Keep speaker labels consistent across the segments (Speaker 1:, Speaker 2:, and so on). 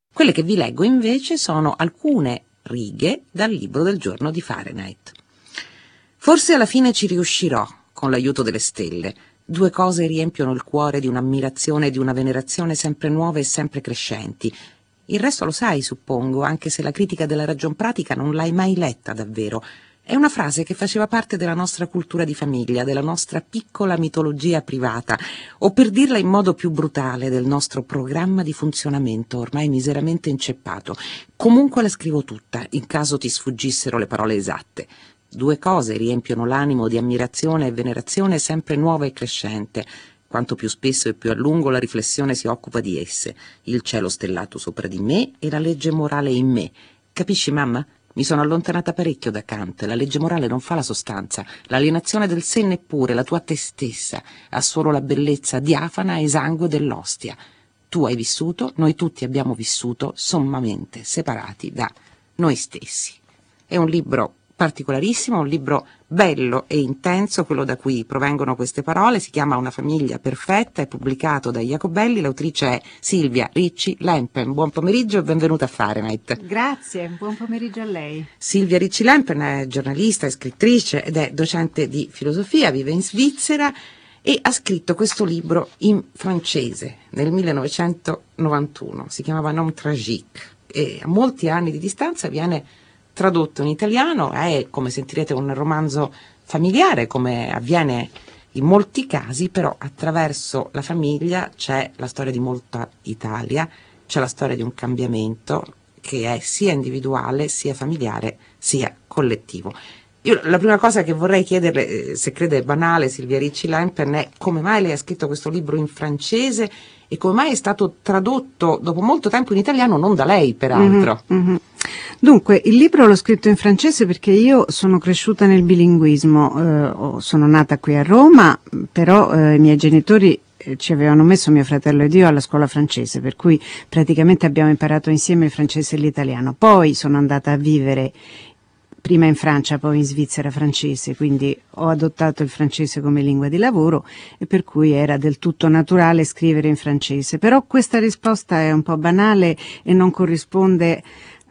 Speaker 1: Quelle che vi leggo invece sono alcune righe dal libro del giorno di Fahrenheit. Forse alla fine ci riuscirò, con l'aiuto delle stelle. Due cose riempiono il cuore di un'ammirazione e di una venerazione sempre nuove e sempre crescenti. Il resto lo sai, suppongo, anche se la critica della ragion pratica non l'hai mai letta davvero. È una frase che faceva parte della nostra cultura di famiglia, della nostra piccola mitologia privata, o per dirla in modo più brutale, del nostro programma di funzionamento, ormai miseramente inceppato. Comunque la scrivo tutta, in caso ti sfuggissero le parole esatte. Due cose riempiono l'animo di ammirazione e venerazione sempre nuova e crescente. Quanto più spesso e più a lungo la riflessione si occupa di esse, il cielo stellato sopra di me e la legge morale in me. Capisci, mamma? Mi sono allontanata parecchio da Kant. La legge morale non fa la sostanza, l'alienazione del sé neppure, la tua te stessa, ha solo la bellezza diafana e esangue dell'ostia. Tu hai vissuto, noi tutti abbiamo vissuto, sommamente separati da noi stessi. È un libro particolarissimo, un libro bello e intenso, quello da cui provengono queste parole. Si chiama Una famiglia perfetta, è pubblicato da Jacobelli, l'autrice è Silvia Ricci Lempen. Buon pomeriggio e benvenuta a Fahrenheit.
Speaker 2: Grazie, buon pomeriggio a lei.
Speaker 1: Silvia Ricci Lempen è giornalista, è scrittrice ed è docente di filosofia, vive in Svizzera e ha scritto questo libro in francese nel 1991, si chiamava Nom Tragique e a molti anni di distanza viene tradotto in italiano. È, come sentirete, un romanzo familiare, come avviene in molti casi, però attraverso la famiglia c'è la storia di molta Italia, c'è la storia di un cambiamento che è sia individuale, sia familiare, sia collettivo. Io la prima cosa che vorrei chiederle, se crede banale, Silvia Ricci Lempen, è come mai lei ha scritto questo libro in francese e come mai è stato tradotto dopo molto tempo in italiano, non da lei peraltro.
Speaker 2: Dunque, il libro l'ho scritto in francese perché io sono cresciuta nel bilinguismo, sono nata qui a Roma, però i miei genitori ci avevano messo mio fratello ed io alla scuola francese, per cui praticamente abbiamo imparato insieme il francese e l'italiano. Poi sono andata a vivere prima in Francia, poi in Svizzera francese, quindi ho adottato il francese come lingua di lavoro e per cui era del tutto naturale scrivere in francese. Però questa risposta è un po' banale e non corrisponde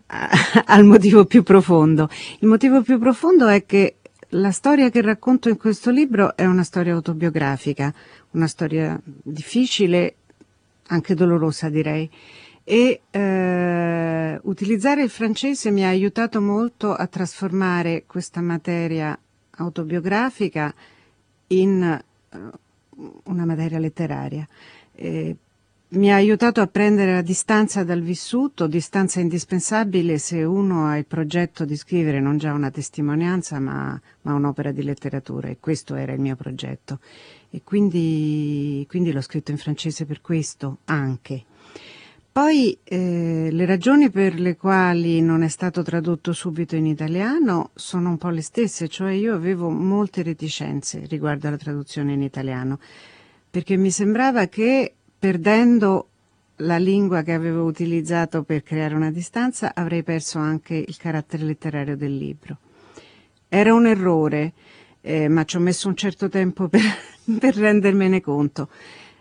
Speaker 2: al motivo più profondo. Il motivo più profondo è che la storia che racconto in questo libro è una storia autobiografica, una storia difficile, anche dolorosa direi, e utilizzare il francese mi ha aiutato molto a trasformare questa materia autobiografica in una materia letteraria. Mi ha aiutato a prendere la distanza dal vissuto, distanza indispensabile se uno ha il progetto di scrivere non già una testimonianza ma un'opera di letteratura, e questo era il mio progetto. E quindi l'ho scritto in francese per questo anche. Poi le ragioni per le quali non è stato tradotto subito in italiano sono un po' le stesse, cioè io avevo molte reticenze riguardo alla traduzione in italiano, perché mi sembrava che perdendo la lingua che avevo utilizzato per creare una distanza avrei perso anche il carattere letterario del libro. Era un errore, ma ci ho messo un certo tempo per rendermene conto.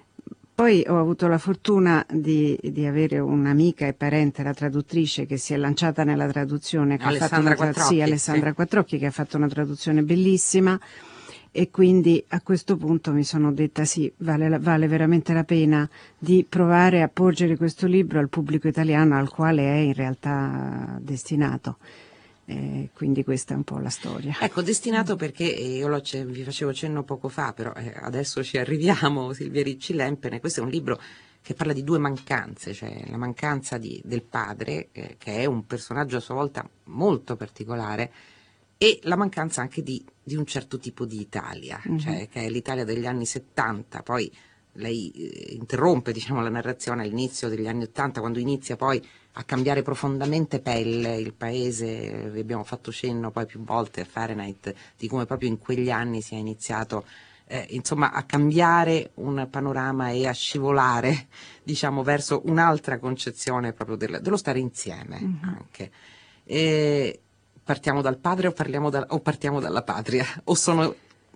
Speaker 2: Poi ho avuto la fortuna di avere un'amica e parente, la traduttrice, che si è lanciata nella traduzione, che
Speaker 1: Alessandra Quattrocchi.
Speaker 2: Alessandra Quattrocchi, che ha fatto una traduzione bellissima, e quindi a questo punto mi sono detta sì, vale veramente la pena di provare a porgere questo libro al pubblico italiano al quale è in realtà destinato. Quindi questa è un po' la storia.
Speaker 1: Ecco, destinato perché io vi facevo cenno poco fa, però adesso ci arriviamo, Silvia Ricci Lempen. Questo è un libro che parla di due mancanze, cioè la mancanza del padre, che è un personaggio a sua volta molto particolare, e la mancanza anche di un certo tipo di Italia, cioè che è l'Italia degli anni 70, poi lei interrompe, diciamo, la narrazione all'inizio degli anni 80, quando inizia poi a cambiare profondamente pelle il paese. Vi abbiamo fatto cenno poi più volte a Fahrenheit di come proprio in quegli anni si è iniziato insomma a cambiare un panorama e a scivolare, diciamo, verso un'altra concezione proprio dello stare insieme anche. Partiamo dal padre o partiamo dalla patria? O sono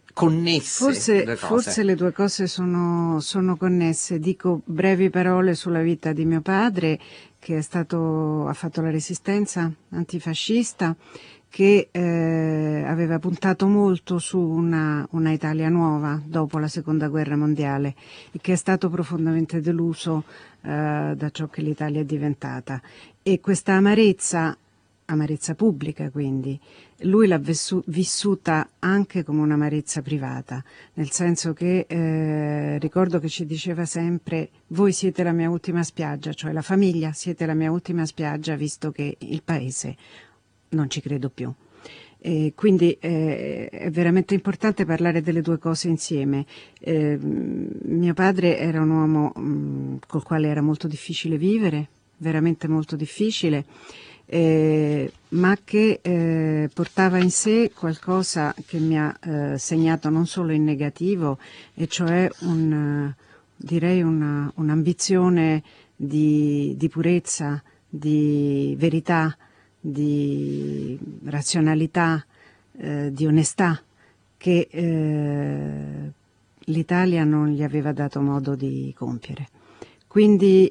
Speaker 1: connesse le due cose?
Speaker 2: Forse le due cose sono connesse. Dico brevi parole sulla vita di mio padre, che ha fatto la resistenza antifascista, che aveva puntato molto su una Italia nuova dopo la seconda guerra mondiale e che è stato profondamente deluso da ciò che l'Italia è diventata. E questa amarezza pubblica, quindi, lui l'ha vissuta anche come un'amarezza privata, nel senso che ricordo che ci diceva sempre: voi siete la mia ultima spiaggia, cioè la famiglia siete la mia ultima spiaggia, visto che il paese non ci credo più. E quindi è veramente importante parlare delle due cose insieme. Mio padre era un uomo col quale era molto difficile vivere, veramente molto difficile, ma che portava in sé qualcosa che mi ha segnato non solo in negativo, e cioè un'ambizione di purezza, di verità, di razionalità, di onestà, che l'Italia non gli aveva dato modo di compiere. Quindi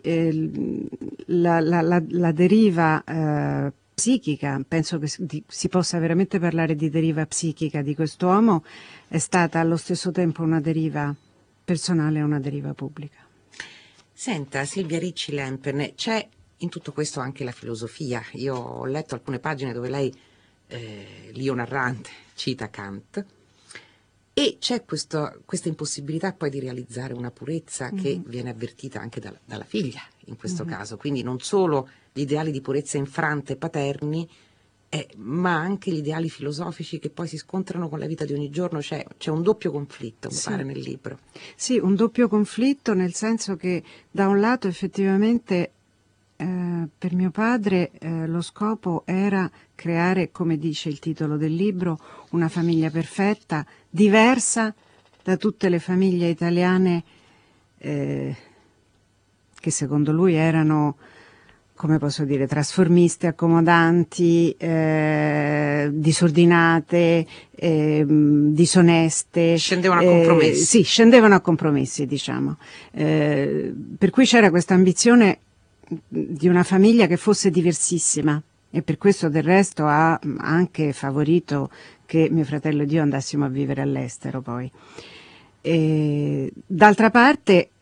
Speaker 2: la deriva psichica, penso che si possa veramente parlare di deriva psichica di quest'uomo, è stata allo stesso tempo una deriva personale e una deriva pubblica.
Speaker 1: Senta, Silvia Ricci Lempen, c'è in tutto questo anche la filosofia. Io ho letto alcune pagine dove lei, l'io narrante, cita Kant, e c'è questa impossibilità poi di realizzare una purezza che viene avvertita anche dalla figlia in questo caso, quindi non solo gli ideali di purezza infrante paterni, ma anche gli ideali filosofici che poi si scontrano con la vita di ogni giorno. C'è un doppio conflitto, mi pare, nel libro.
Speaker 2: Sì, un doppio conflitto, nel senso che da un lato effettivamente per mio padre lo scopo era creare, come dice il titolo del libro, una famiglia perfetta, diversa da tutte le famiglie italiane che secondo lui erano, come posso dire, trasformiste, accomodanti, disordinate, disoneste.
Speaker 1: Scendevano a compromessi.
Speaker 2: Sì, scendevano a compromessi, diciamo. Per cui c'era questa ambizione di una famiglia che fosse diversissima, e per questo del resto ha anche favorito che mio fratello ed io andassimo a vivere all'estero poi. D'altra parte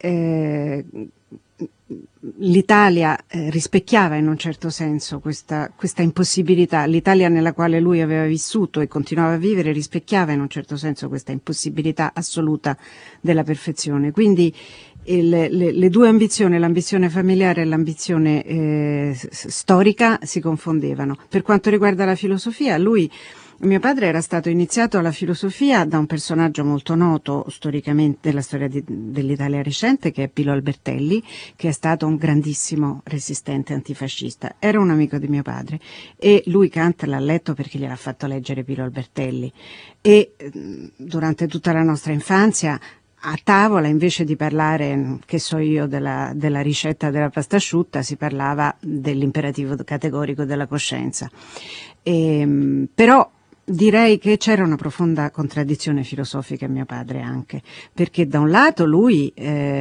Speaker 2: l'Italia rispecchiava in un certo senso questa impossibilità, l'Italia nella quale lui aveva vissuto e continuava a vivere rispecchiava in un certo senso questa impossibilità assoluta della perfezione. Quindi le due ambizioni, l'ambizione familiare e l'ambizione storica, si confondevano. Per quanto riguarda la filosofia, mio padre era stato iniziato alla filosofia da un personaggio molto noto storicamente della storia dell'Italia recente, che è Pilo Albertelli, che è stato un grandissimo resistente antifascista. Era un amico di mio padre e lui Kant l'ha letto perché gliel'ha fatto leggere Pilo Albertelli, e durante tutta la nostra infanzia a tavola, invece di parlare, che so io, della ricetta della pasta asciutta, si parlava dell'imperativo categorico della coscienza. Però direi che c'era una profonda contraddizione filosofica in mio padre anche, perché da un lato lui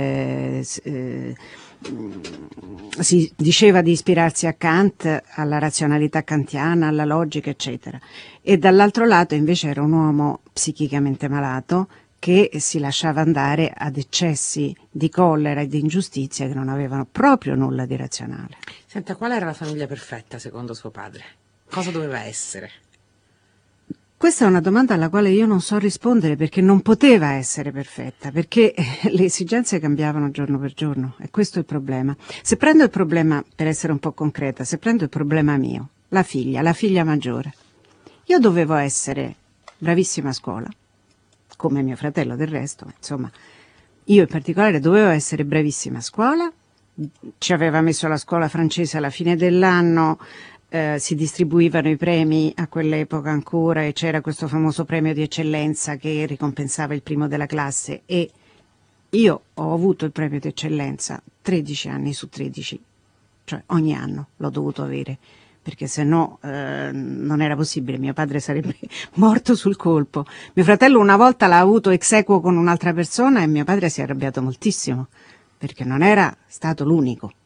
Speaker 2: si diceva di ispirarsi a Kant, alla razionalità kantiana, alla logica, eccetera, e dall'altro lato invece era un uomo psichicamente malato, che si lasciava andare ad eccessi di collera e di ingiustizia che non avevano proprio nulla di razionale.
Speaker 1: Senta, qual era la famiglia perfetta secondo suo padre? Cosa doveva essere?
Speaker 2: Questa è una domanda alla quale io non so rispondere, perché non poteva essere perfetta, perché le esigenze cambiavano giorno per giorno, e questo è il problema. Se prendo il problema, per essere un po' concreta, se prendo il problema mio, la figlia maggiore, io dovevo essere bravissima a scuola, come mio fratello del resto, insomma, io in particolare dovevo essere bravissima a scuola, ci aveva messo la scuola francese alla fine dell'anno, si distribuivano i premi a quell'epoca ancora, e c'era questo famoso premio di eccellenza che ricompensava il primo della classe, e io ho avuto il premio di eccellenza 13 anni su 13, cioè ogni anno l'ho dovuto avere, perché se no non era possibile, mio padre sarebbe morto sul colpo. Mio fratello una volta l'ha avuto ex aequo con un'altra persona e mio padre si è arrabbiato moltissimo, perché non era stato l'unico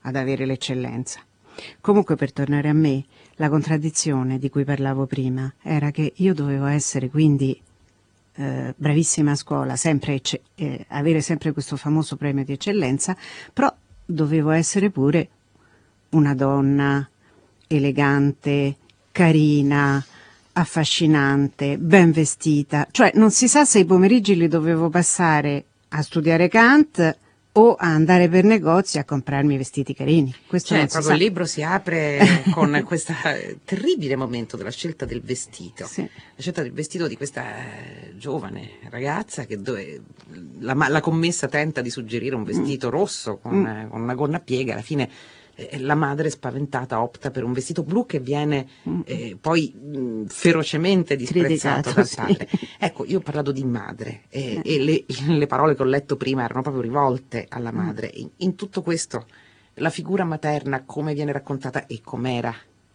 Speaker 2: ad avere l'eccellenza. Comunque, per tornare a me, la contraddizione di cui parlavo prima era che io dovevo essere quindi bravissima a scuola, sempre avere sempre questo famoso premio di eccellenza, però dovevo essere pure una donna elegante, carina, affascinante, ben vestita. Cioè non si sa se i pomeriggi li dovevo passare a studiare Kant o a andare per negozi a comprarmi vestiti carini. Questo
Speaker 1: cioè,
Speaker 2: non si
Speaker 1: proprio
Speaker 2: sa.
Speaker 1: il libro si apre con questo terribile momento della scelta del vestito.
Speaker 2: Sì.
Speaker 1: La scelta del vestito di questa giovane ragazza dove la commessa tenta di suggerire un vestito rosso con una gonna a piega. Alla fine la madre spaventata opta per un vestito blu che viene poi ferocemente disprezzato dal padre.
Speaker 2: Sì.
Speaker 1: Ecco, io ho parlato di madre e le parole che ho letto prima erano proprio rivolte alla madre. In tutto questo la figura materna come viene raccontata e com'era?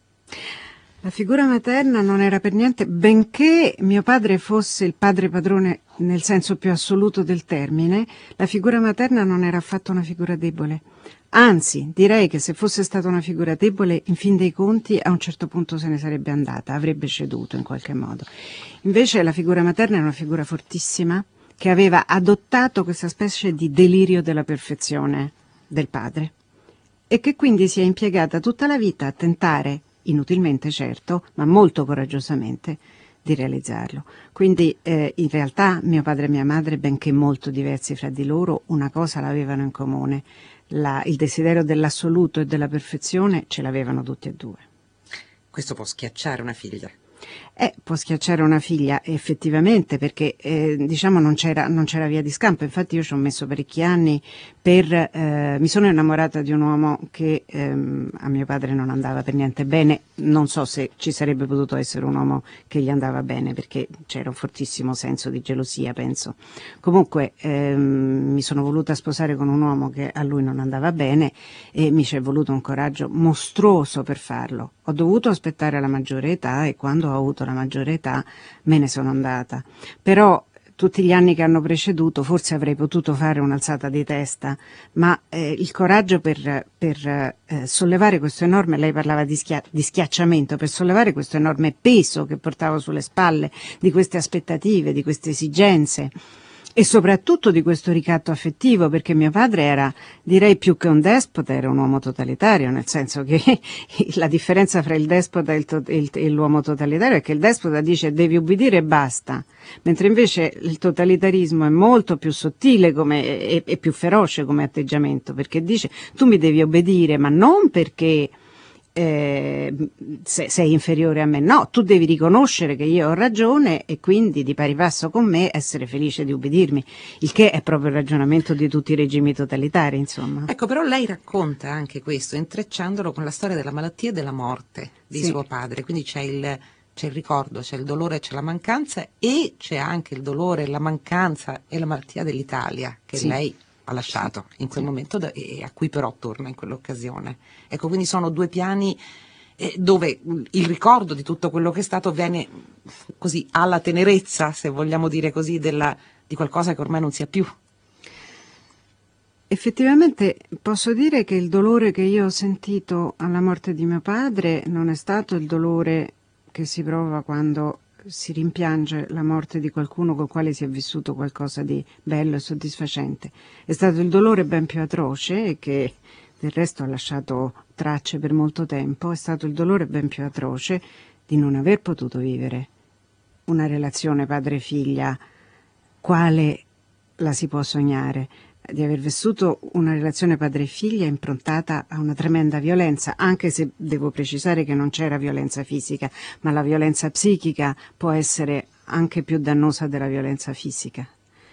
Speaker 2: La figura materna non era per niente, benché mio padre fosse il padre padrone nel senso più assoluto del termine, la figura materna non era affatto una figura debole. Anzi, direi che se fosse stata una figura debole, in fin dei conti, a un certo punto se ne sarebbe andata, avrebbe ceduto in qualche modo. Invece la figura materna è una figura fortissima che aveva adottato questa specie di delirio della perfezione del padre e che quindi si è impiegata tutta la vita a tentare, inutilmente certo, ma molto coraggiosamente, di realizzarlo. Quindi in realtà mio padre e mia madre, benché molto diversi fra di loro, una cosa l'avevano in comune: il desiderio dell'assoluto e della perfezione ce l'avevano tutti e due.
Speaker 1: Questo può schiacciare una figlia.
Speaker 2: Può schiacciare una figlia effettivamente, perché diciamo non c'era via di scampo. Infatti io ci ho messo parecchi anni mi sono innamorata di un uomo che a mio padre non andava per niente bene. Non so se ci sarebbe potuto essere un uomo che gli andava bene, perché c'era un fortissimo senso di gelosia, penso. Comunque mi sono voluta sposare con un uomo che a lui non andava bene e mi ci è voluto un coraggio mostruoso per farlo. Ho dovuto aspettare la maggiore età e quando ho avuto la maggiore età me ne sono andata. Però tutti gli anni che hanno preceduto forse avrei potuto fare un'alzata di testa, ma il coraggio per sollevare questo enorme, lei parlava di schiacciamento, per sollevare questo enorme peso che portavo sulle spalle, di queste aspettative, di queste esigenze, e soprattutto di questo ricatto affettivo, perché mio padre era, direi più che un despota, era un uomo totalitario, nel senso che la differenza fra il despota e l'uomo totalitario è che il despota dice devi ubbidire e basta, mentre invece il totalitarismo è molto più sottile e più feroce come atteggiamento, perché dice tu mi devi obbedire, ma non perché sei inferiore a me, no, tu devi riconoscere che io ho ragione e quindi di pari passo con me essere felice di ubbidirmi, il che è proprio il ragionamento di tutti i regimi totalitari, insomma.
Speaker 1: Ecco, però lei racconta anche questo intrecciandolo con la storia della malattia e della morte di suo padre, quindi c'è il ricordo, c'è il dolore, c'è la mancanza e c'è anche il dolore, la mancanza e la malattia dell'Italia che lei ha lasciato in quel momento e a cui però torna in quell'occasione. Ecco, quindi sono due piani dove il ricordo di tutto quello che è stato viene così alla tenerezza, se vogliamo dire così, di qualcosa che ormai non sia più.
Speaker 2: Effettivamente posso dire che il dolore che io ho sentito alla morte di mio padre non è stato il dolore che si prova quando si rimpiange la morte di qualcuno col quale si è vissuto qualcosa di bello e soddisfacente. È stato il dolore ben più atroce e che del resto ha lasciato tracce per molto tempo, è stato il dolore ben più atroce di non aver potuto vivere una relazione padre-figlia quale la si può sognare, di aver vissuto una relazione padre-figlia improntata a una tremenda violenza, anche se devo precisare che non c'era violenza fisica, ma la violenza psichica può essere anche più dannosa della violenza fisica.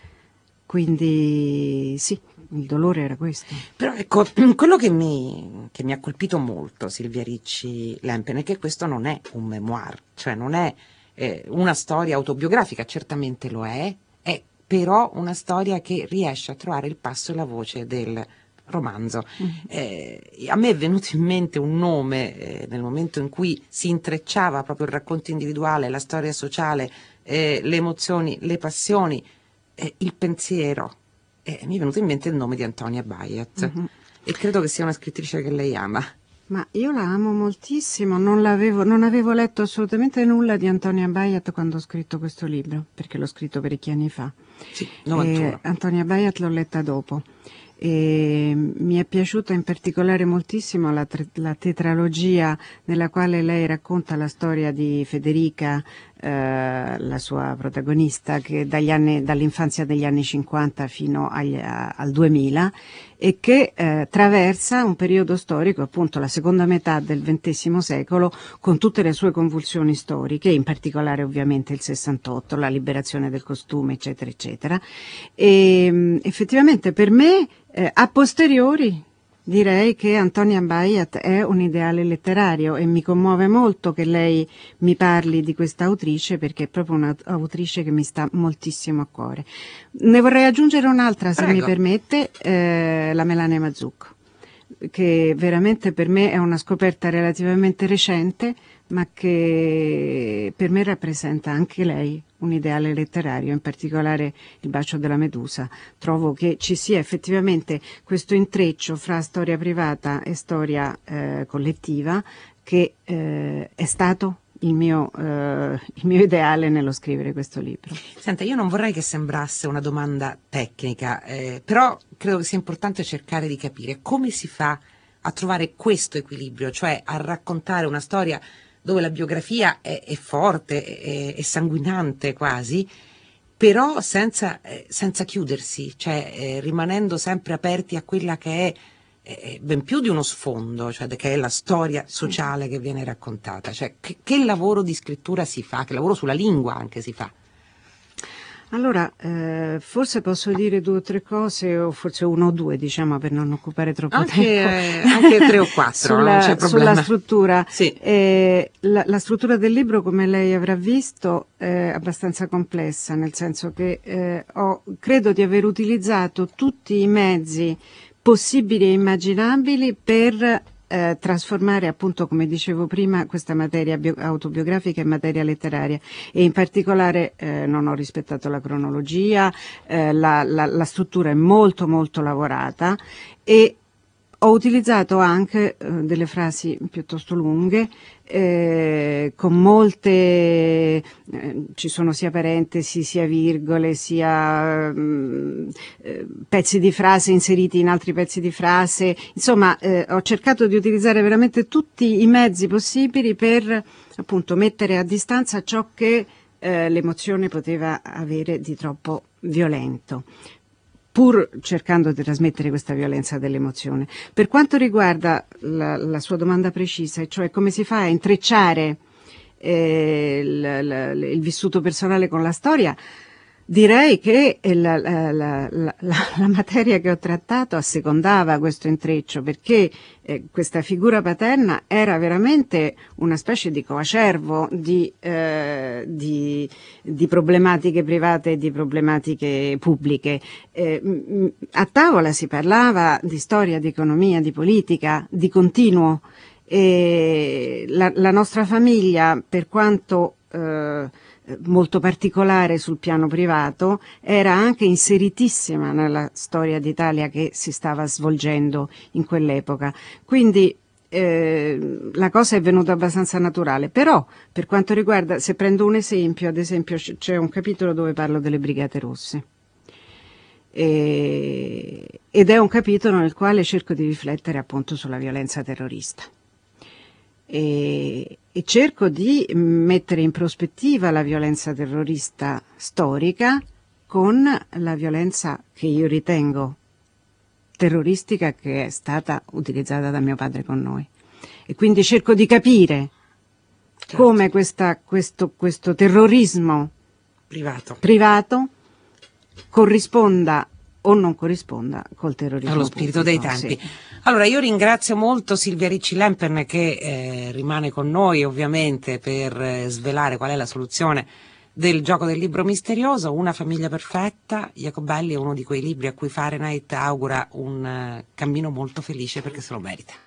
Speaker 2: Quindi sì, il dolore era questo.
Speaker 1: Però ecco, quello che mi ha colpito molto, Silvia Ricci Lempen, è che questo non è un memoir, cioè non è una storia autobiografica, certamente lo è però una storia che riesce a trovare il passo e la voce del romanzo. A me è venuto in mente un nome nel momento in cui si intrecciava proprio il racconto individuale, la storia sociale, le emozioni, le passioni, il pensiero. Mi è venuto in mente il nome di Antonia Bayet. e credo che sia una scrittrice che lei ama.
Speaker 2: Ma io la amo moltissimo, non avevo letto assolutamente nulla di Antonia Bayat quando ho scritto questo libro, perché l'ho scritto parecchi anni fa.
Speaker 1: Sì, 91.
Speaker 2: Antonia Bayat l'ho letta dopo. E mi è piaciuta in particolare moltissimo la tetralogia nella quale lei racconta la storia di Federica, la sua protagonista, che dall'infanzia degli anni 50 fino al 2000, e che traversa un periodo storico, appunto la seconda metà del XX secolo, con tutte le sue convulsioni storiche, in particolare ovviamente il 68, la liberazione del costume, eccetera, eccetera. E effettivamente per me, a posteriori, direi che Antonia Bayat è un ideale letterario e mi commuove molto che lei mi parli di questa autrice, perché è proprio un'autrice che mi sta moltissimo a cuore. Ne vorrei aggiungere un'altra, se mi permette, la Melania Mazzucco, che veramente per me è una scoperta relativamente recente, ma che per me rappresenta anche lei un ideale letterario, in particolare Il bacio della Medusa. Trovo che ci sia effettivamente questo intreccio fra storia privata e storia collettiva che è stato il mio ideale nello scrivere questo libro.
Speaker 1: Senta, io non vorrei che sembrasse una domanda tecnica, però credo che sia importante cercare di capire come si fa a trovare questo equilibrio, cioè a raccontare una storia dove la biografia è forte, è sanguinante quasi, però senza chiudersi, cioè rimanendo sempre aperti a quella che è ben più di uno sfondo, cioè che è la storia sociale che viene raccontata. Cioè, che lavoro di scrittura si fa, che lavoro sulla lingua anche si fa?
Speaker 2: Allora, forse posso dire 2 o 3 cose, o forse 1 o 2, diciamo, per non occupare troppo tempo.
Speaker 1: Anche 3 o 4, non c'è problema.
Speaker 2: Sulla struttura.
Speaker 1: Sì.
Speaker 2: La struttura del libro, come lei avrà visto, è abbastanza complessa, nel senso che credo di aver utilizzato tutti i mezzi possibili e immaginabili per trasformare, appunto, come dicevo prima, questa materia autobiografica in materia letteraria, e in particolare non ho rispettato la cronologia, la struttura è molto molto lavorata, e ho utilizzato anche delle frasi piuttosto lunghe, con molte, ci sono sia parentesi, sia virgole, sia pezzi di frase inseriti in altri pezzi di frase. Insomma, ho cercato di utilizzare veramente tutti i mezzi possibili per, appunto, mettere a distanza ciò che l'emozione poteva avere di troppo violento, pur cercando di trasmettere questa violenza dell'emozione. Per quanto riguarda la sua domanda precisa, cioè come si fa a intrecciare il vissuto personale con la storia, direi che la materia che ho trattato assecondava questo intreccio, perché questa figura paterna era veramente una specie di coacervo di problematiche private e di problematiche pubbliche. A tavola si parlava di storia, di economia, di politica, di continuo. E la nostra famiglia, per quanto molto particolare sul piano privato, era anche inseritissima nella storia d'Italia che si stava svolgendo in quell'epoca. Quindi la cosa è venuta abbastanza naturale. Però, per quanto riguarda, se prendo un esempio, ad esempio c'è un capitolo dove parlo delle Brigate Rosse, ed è un capitolo nel quale cerco di riflettere appunto sulla violenza terrorista. E cerco di mettere in prospettiva la violenza terrorista storica con la violenza che io ritengo terroristica, che è stata utilizzata da mio padre con noi. E quindi cerco di capire come questo terrorismo privato corrisponda o non corrisponda col terrorismo
Speaker 1: allo spirito dei tempi. Sì. Allora, io ringrazio molto Silvia Ricci Lemperle, che rimane con noi ovviamente per svelare qual è la soluzione del gioco del libro misterioso. Una famiglia perfetta. Jacobelli è uno di quei libri a cui Fahrenheit augura un cammino molto felice, perché se lo merita.